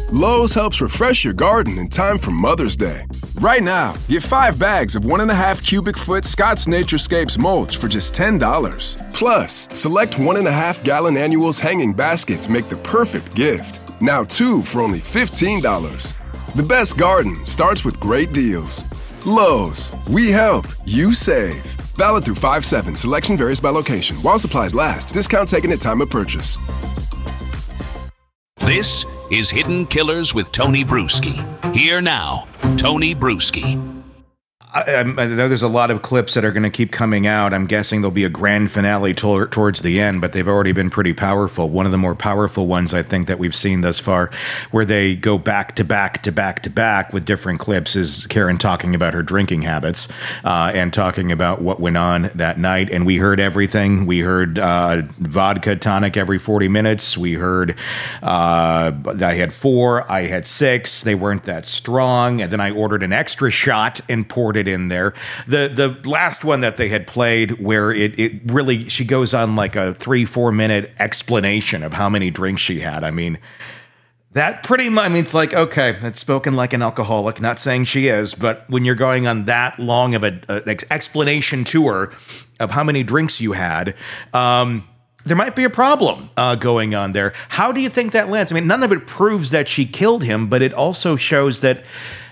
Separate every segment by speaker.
Speaker 1: Lowe's helps refresh your garden in time for Mother's Day. Right now, get 5 bags of 1.5 cubic foot Scott's Naturescapes mulch for just $10. Plus, select 1.5 gallon annuals hanging baskets make the perfect gift. Now 2 for only $15. The best garden starts with great deals. Lowe's, we help, you save. Valid through 5/7. Selection varies by location. While supplies last. Discount taken at time of purchase.
Speaker 2: This is Hidden Killers with Tony Bruschi. Here now, Tony Bruschi.
Speaker 3: I know there's a lot of clips that are going to keep coming out. I'm guessing there'll be a grand finale towards the end, but they've already been pretty powerful. One of the more powerful ones I think that we've seen thus far, where they go back to back to back to back with different clips, is Karen talking about her drinking habits and talking about what went on that night. And we heard everything. We heard vodka tonic every 40 minutes. We heard I had 4, I had 6. They weren't that strong. And then I ordered an extra shot and poured it in there. The last one that they had played, where it really, she goes on like a 3-4 minute explanation of how many drinks she had. I mean, that pretty much, I mean, it's like, okay, that's spoken like an alcoholic, not saying she is, but when you're going on that long of an explanation tour of how many drinks you had, there might be a problem going on there. How do you think that lands? I mean, none of it proves that she killed him, but it also shows that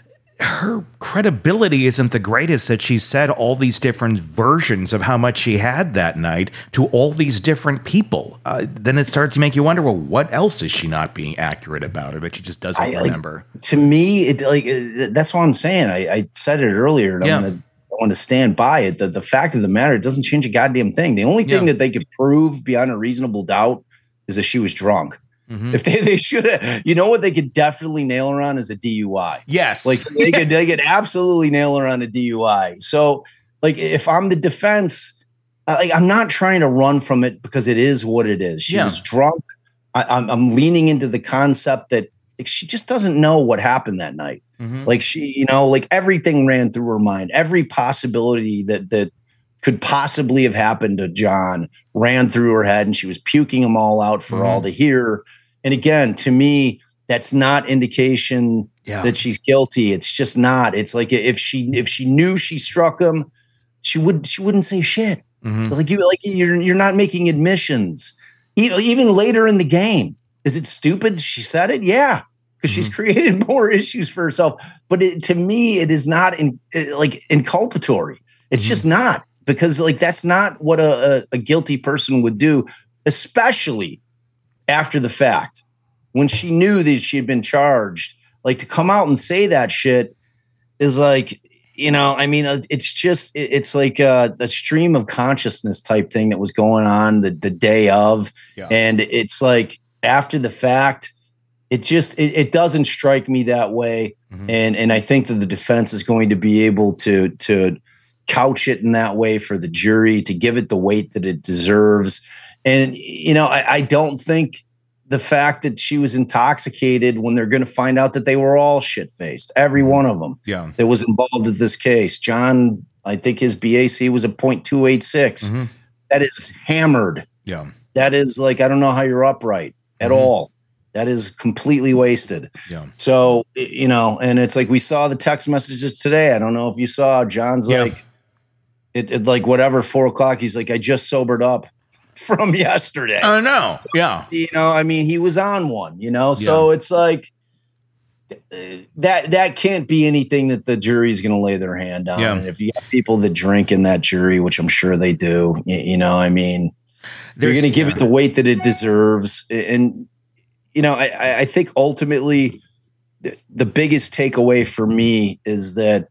Speaker 3: her credibility isn't the greatest, that she said all these different versions of how much she had that night to all these different people. Then it starts to make you wonder, well, what else is she not being accurate about, or that she just doesn't remember?
Speaker 4: To me, that's what I'm saying. I said it earlier, and I want to stand by it. The fact of the matter, it doesn't change a goddamn thing. The only thing that they could prove beyond a reasonable doubt is that she was drunk. Mm-hmm. If they should have, you know what they could definitely nail her on is a DUI.
Speaker 3: Yes.
Speaker 4: Like they could absolutely nail her on a DUI. So like if I'm the defense, I'm not trying to run from it because it is what it is. She was drunk. I'm leaning into the concept that like, she just doesn't know what happened that night. Mm-hmm. Like she, like everything ran through her mind. Every possibility that could possibly have happened to John ran through her head, and she was puking them all out for all to hear. And again, to me, that's not indication that she's guilty. It's just not. It's like if she knew she struck him, she wouldn't say shit. Mm-hmm. Like you're not making admissions. Even later in the game, is it stupid she said it? Yeah, because she's created more issues for herself. But to me, it is not inculpatory. It's just not. Because like that's not what a guilty person would do, especially after the fact. When she knew that she had been charged, like to come out and say that shit is like, I mean, it's just, it's like a stream of consciousness type thing that was going on the day of. Yeah. And it's like after the fact, it doesn't strike me that way. Mm-hmm. And I think that the defense is going to be able to couch it in that way for the jury, to give it the weight that it deserves. And, I don't think the fact that she was intoxicated when they're going to find out that they were all shit-faced, every one of them that was involved in this case. John, I think his BAC was a .286. Mm-hmm. That is hammered. Yeah. That is like, I don't know how you're upright at all. That is completely wasted. Yeah. So, and it's like we saw the text messages today. I don't know if you saw John's like, it like whatever, 4:00. He's like, I just sobered up from yesterday.
Speaker 3: Oh no. Yeah.
Speaker 4: I mean, he was on one, so it's like that can't be anything that the jury's going to lay their hand on. Yeah. And if you have people that drink in that jury, which I'm sure they do, I mean, they're going to give it the weight that it deserves. And, I think ultimately the biggest takeaway for me is that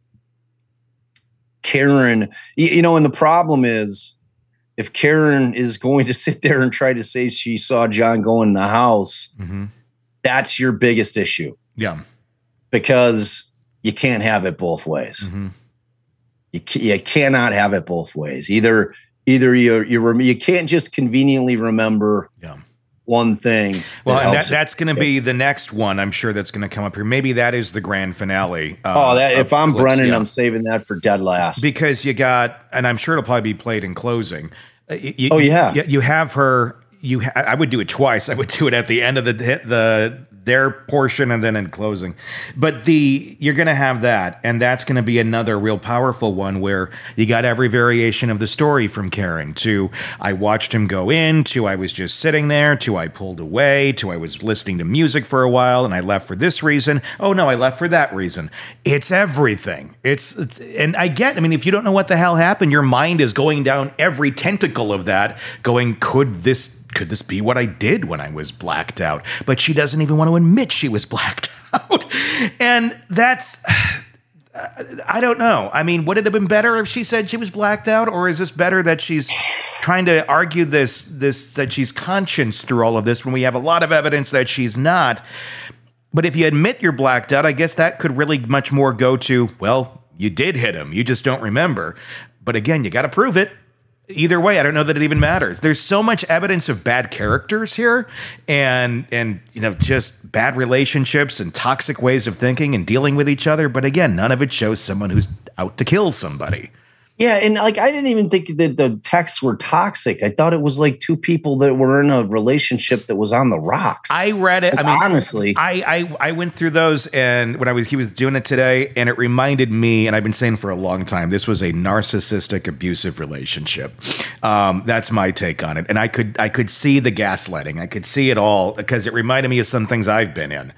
Speaker 4: Karen, and the problem is if Karen is going to sit there and try to say she saw John go in the house, that's your biggest issue.
Speaker 3: Yeah.
Speaker 4: Because you can't have it both ways. Mm-hmm. You cannot have it both ways. Either you can't just conveniently remember one thing.
Speaker 3: Well, and that's going to be the next one. I'm sure that's going to come up here. Maybe that is the grand finale.
Speaker 4: If I'm clips, Brennan, I'm saving that for dead last.
Speaker 3: Because you got, and I'm sure it'll probably be played in closing. You have her. I would do it twice. I would do it at the end of the their portion and then in closing. But you're going to have that, and that's going to be another real powerful one where you got every variation of the story from Karen to I watched him go in, to I was just sitting there, to I pulled away, to I was listening to music for a while and I left for this reason. Oh no, I left for that reason. It's everything. It's and I mean, if you don't know what the hell happened, your mind is going down every tentacle of that going, could this be what I did when I was blacked out? But she doesn't even want to admit she was blacked out. And that's, I don't know. I mean, would it have been better if she said she was blacked out? Or is this better that she's trying to argue this that she's conscious through all of this when we have a lot of evidence that she's not? But if you admit you're blacked out, I guess that could really much more go to, well, you did hit him. You just don't remember. But again, you got to prove it. Either way, I don't know that it even matters. There's so much evidence of bad characters here and just bad relationships and toxic ways of thinking and dealing with each other. But again, none of it shows someone who's out to kill somebody. Yeah, and I didn't even think that the texts were toxic. I thought it was like two people that were in a relationship that was on the rocks. I read it. Honestly, I went through those, and he was doing it today, and it reminded me, and I've been saying for a long time, this was a narcissistic, abusive relationship. That's my take on it, and I could see the gaslighting. I could see it all because it reminded me of some things I've been in,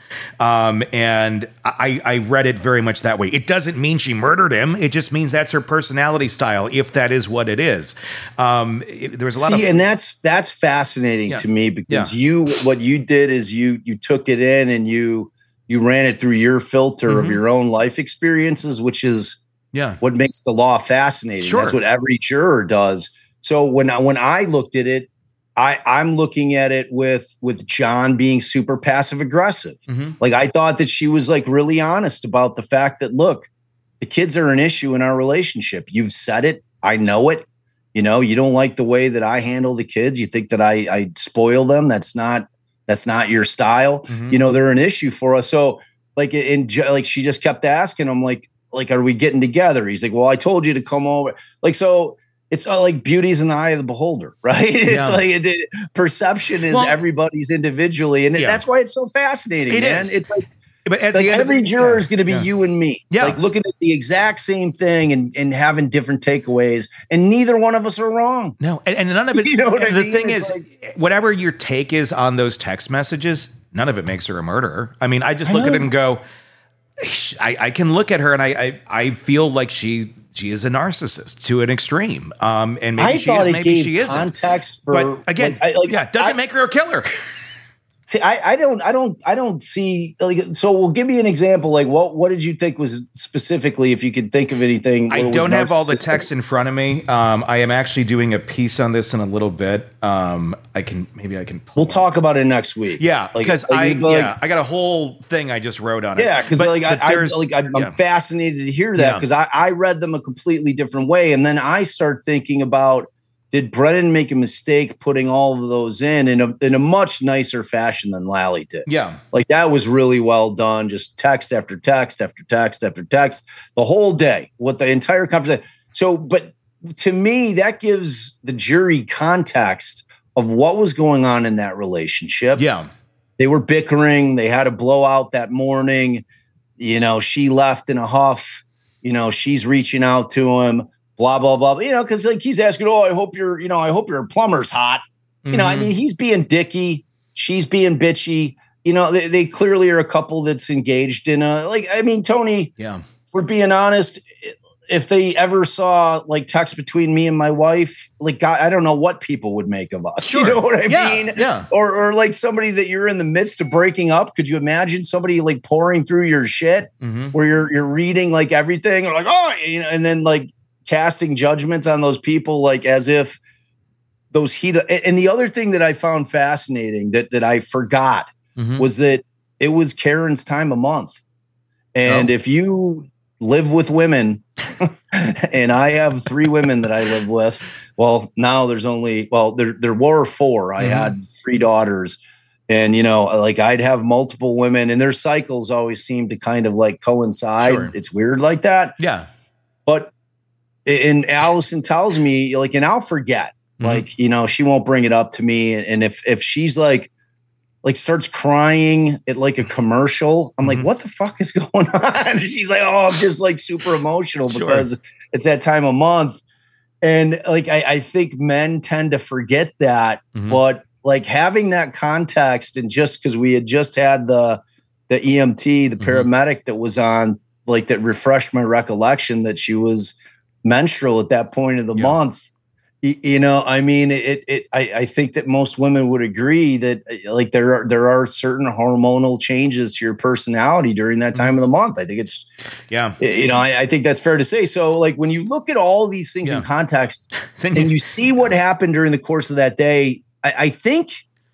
Speaker 3: and I read it very much that way. It doesn't mean she murdered him. It just means that's her personality style, if that is what it is. There was a lot of, and that's fascinating to me because what you did is you took it in and you ran it through your filter of your own life experiences, which is what makes the law fascinating. Sure. That's what every juror does. So when I looked at it, I'm looking at it with John being super passive aggressive. Like I thought that she was like really honest about the fact that, look, the kids are an issue in our relationship. You've said it. I know it. You don't like the way that I handle the kids. You think that I spoil them. That's not your style. They're an issue for us. So she just kept asking him like, are we getting together? He's like, well, I told you to come over. So it's like beauty's in the eye of the beholder, right? It's like perception is everybody's individually. And that's why it's so fascinating, man. It's like, but at the end every juror is going to be you and me, like looking at the exact same thing and having different takeaways, and neither one of us are wrong. No, and none of it. You know what I mean? The thing is, whatever your take is on those text messages, none of it makes her a murderer. I mean, I just look at it and go, I can look at her and I feel like she is a narcissist to an extreme. And maybe she is, maybe she isn't. Context for, but again, doesn't make her a killer. See, I don't see. So, well, give me an example. Like, what did you think was specifically, if you could think of anything? I don't have all the text in front of me. I am actually doing a piece on this in a little bit. I can. We'll talk about it next week. Yeah, because I got a whole thing I just wrote on it. Yeah, because I'm fascinated to hear that because I read them a completely different way, and then I start thinking about, did Brennan make a mistake putting all of those in a much nicer fashion than Lally did? Yeah. Like that was really well done. Just text after text after text after text the whole day with the entire conversation. So, but to me, that gives the jury context of what was going on in that relationship. Yeah. They were bickering. They had a blowout that morning. She left in a huff. She's reaching out to him. Blah, blah, blah. Because like he's asking, I hope your plumber's hot. I mean, he's being dicky. She's being bitchy. They clearly are a couple that's engaged in Tony, we're being honest. If they ever saw like text between me and my wife, like, God, I don't know what people would make of us. Sure. You know what I mean? Yeah. Or like somebody that you're in the midst of breaking up. Could you imagine somebody like pouring through your shit where you're reading like everything or like, and then like casting judgments on those people, like as if those heat. And the other thing that I found fascinating that I forgot was that it was Karen's time of month. And if you live with women, and I have 3 women that I live with, well, now there's only, there were 4. I had 3 daughters. And, like I'd have multiple women and their cycles always seem to kind of like coincide. Sure. It's weird like that. Yeah. But and Allison tells me, like, and I'll forget, like, she won't bring it up to me. And if she's like
Speaker 4: like starts crying at like a commercial. I'm like, what the fuck is going on? She's like, oh, I'm just like super emotional because it's that time of month. And like, I think men tend to forget that, but like having that context, and just because we had just had the EMT, the paramedic that was on, like that refreshed my recollection that she was menstrual at that point of the month. You know, I mean, I think that most women would agree that like there are certain hormonal changes to your personality during that time of the month. I think it's, you know, I think that's fair to say. So like when you look at all these things in context and you see what happened during the course of that day, I think,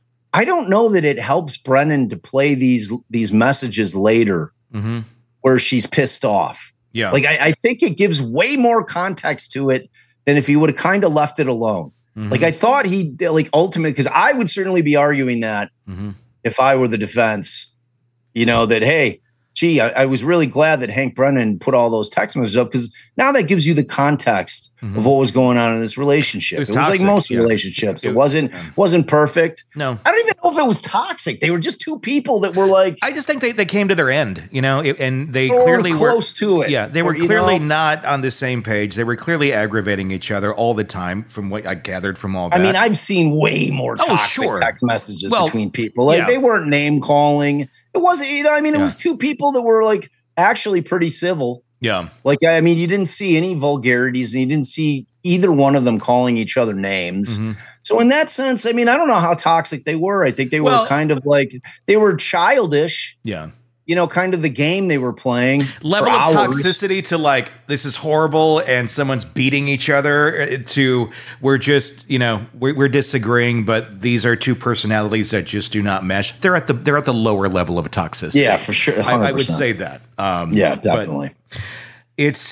Speaker 4: I don't know that it helps Brennan to play these messages later where she's pissed off. Yeah. Like I think it gives way more context to it than if he would have kind of left it alone. Like I thought he like ultimately, because I would certainly be arguing that if I were the defense, you know, that, hey, gee, I was really glad that Hank Brennan put all those text messages up, because now that gives you the context of what was going on in this relationship. It was like most relationships. It wasn't perfect.
Speaker 3: No.
Speaker 4: I don't even know if it was toxic. They were just two people that were like,
Speaker 3: I just think they came to their end, you know, and they clearly were
Speaker 4: close to it.
Speaker 3: Yeah, they were clearly not on the same page. They were clearly aggravating each other all the time, from what I gathered from all that.
Speaker 4: I mean, I've seen way more toxic text messages between people. Like they weren't name calling. It wasn't, you know, I mean, it was two people that were like actually pretty civil.
Speaker 3: Yeah.
Speaker 4: Like, I mean, you didn't see any vulgarities, and you didn't see either one of them calling each other names. So in that sense, I mean, I don't know how toxic they were. I think they were kind of like, they were childish.
Speaker 3: Yeah.
Speaker 4: You know, kind of the game they were playing.
Speaker 3: Level of toxicity to like, this is horrible and someone's beating each other, to we're just, you know, we're disagreeing, but these are two personalities that just do not mesh. They're at the lower level of toxicity.
Speaker 4: Yeah, for sure.
Speaker 3: I would say that.
Speaker 4: Yeah, definitely.
Speaker 3: It's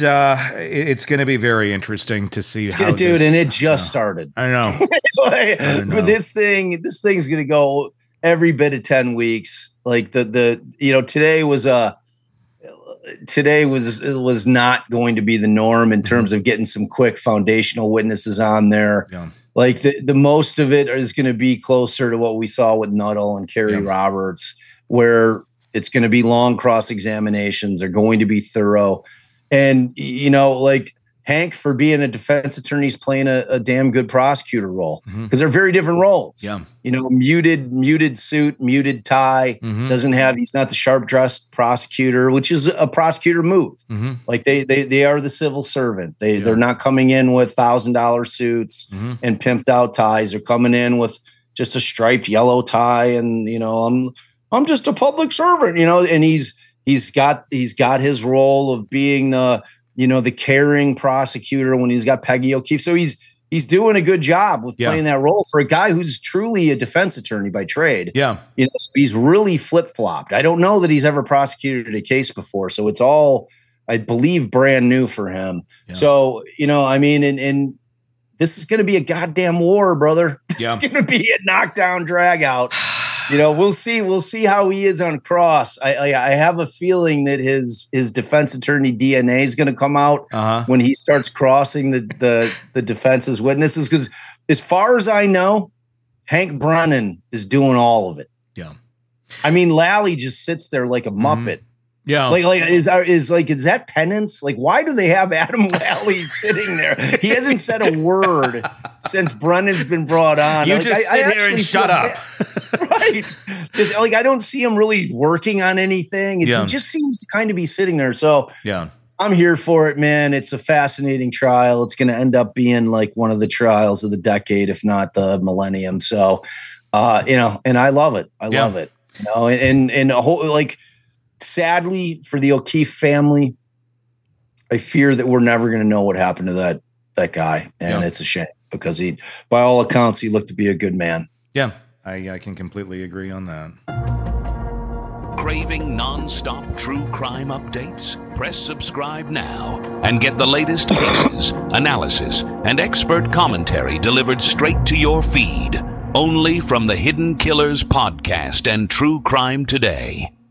Speaker 3: going to be very interesting to see how
Speaker 4: and it just started.
Speaker 3: I know.
Speaker 4: But this thing's going to go every bit of 10 weeks. Like the you know, today was not going to be the norm in terms of getting some quick foundational witnesses on there. Yeah. Like the most of it is going to be closer to what we saw with Nuttall and Kerry Roberts, where it's going to be long cross examinations. They're going to be thorough. And, you know, like Hank, for being a defense attorney, is playing a damn good prosecutor role, because they're very different roles.
Speaker 3: Yeah.
Speaker 4: You know, muted suit, muted tie, he's not the sharp dressed prosecutor, which is a prosecutor move. Like they are the civil servant. They're not coming in with $1,000 suits and pimped out ties. They're coming in with just a striped yellow tie. And, you know, I'm just a public servant, you know, and he's got his role of being the caring prosecutor when he's got Peggy O'Keefe. So he's doing a good job with playing that role for a guy who's truly a defense attorney by trade. Yeah. You know, so he's really flip-flopped. I don't know that he's ever prosecuted a case before. So it's all, I believe, brand new for him. Yeah. So, you know, I mean, and this is going to be a goddamn war, brother. This is going to be a knockdown drag out. You know, we'll see how he is on cross. I have a feeling that his defense attorney DNA is going to come out when he starts crossing the defense's witnesses. Because as far as I know, Hank Brennan is doing all of it.
Speaker 3: Yeah,
Speaker 4: I mean, Lally just sits there like a Muppet.
Speaker 3: Yeah,
Speaker 4: like is that penance? Like, why do they have Adam Lally sitting there? He hasn't said a word since Brennan's been brought on.
Speaker 3: You just sit here and shut up.
Speaker 4: Right. Just like, I don't see him really working on anything. He just seems to kind of be sitting there. So I'm here for it, man. It's a fascinating trial. It's going to end up being like one of the trials of the decade, if not the millennium. So, you know, and I love it. I love it. You know, and a whole, like, sadly for the O'Keefe family, I fear that we're never going to know what happened to that guy. And it's a shame, because he, by all accounts, he looked to be a good man.
Speaker 3: Yeah. I can completely agree on that.
Speaker 2: Craving non-stop true crime updates? Press subscribe now and get the latest cases, analysis, and expert commentary delivered straight to your feed. Only from the Hidden Killers podcast and True Crime Today.